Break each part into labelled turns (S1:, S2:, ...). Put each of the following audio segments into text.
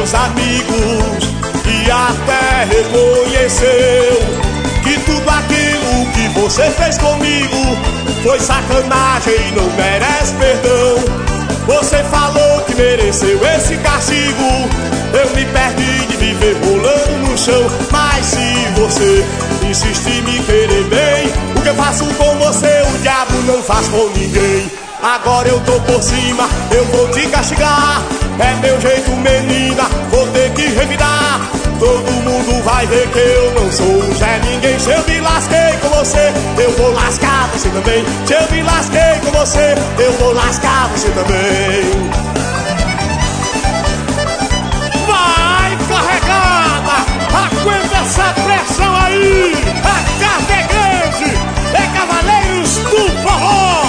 S1: meus amigos e até reconheceu que tudo aquilo que você fez comigo foi sacanagem e não merece perdão. Você falou que mereceu esse castigo, eu me perdi de viver rolando no chão. Mas se você insiste em me querer bem, o que eu faço com você o diabo não faz com ninguém. Agora eu tô por cima, eu vou te castigar. É meu jeito, menina, vou ter que revidar. Todo mundo vai ver que eu não sou um Zé Ninguém. Se eu me lasquei com você, eu vou lascar você também. Se eu me lasquei com você, eu vou lascar você também.
S2: Vai carregada, aguenta essa pressão aí. A carga é grande, é Cavaleiros do Forró.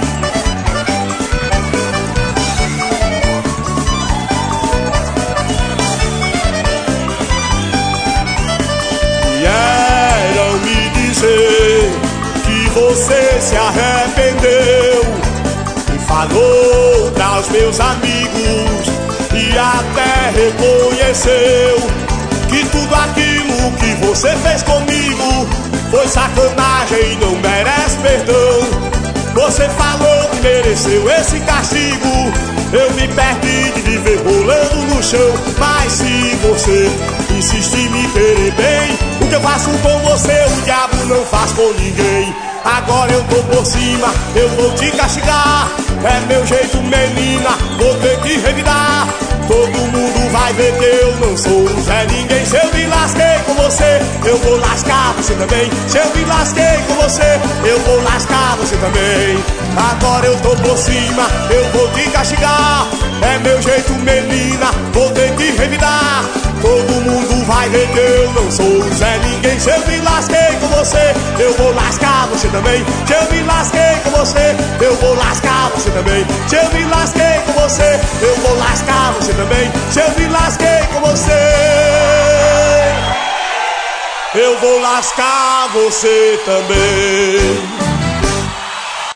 S1: Vieram me dizer que você se arrependeu e falou para os meus amigos e até reconheceu que tudo aquilo que você fez comigo foi sacanagem e não merece perdão. Você falou que mereceu esse castigo, eu me perdi de viver rolando no chão. Mas se você insiste em me querer bem, o que eu faço com você o diabo não faz com ninguém. Agora eu tô por cima, eu vou te castigar. É meu jeito, menina, vou ter que revidar. Todo mundo vai ver que eu não sou um Zé Ninguém. Se eu me lasquei com você, eu vou lascar você também. Se eu me lasquei com você, eu vou lascar você também. Agora eu tô por cima, eu vou te castigar. É meu jeito, menina, vou ter que revidar. Todo mundo vai ver que eu não sou um Zé Ninguém. Se eu me lasquei com você, eu vou lascar você também. Se eu me lasquei com você, eu vou lascar você também. Se eu me lasquei com você, eu vou lascar você também. Se eu me lasquei com você, eu vou lascar você também.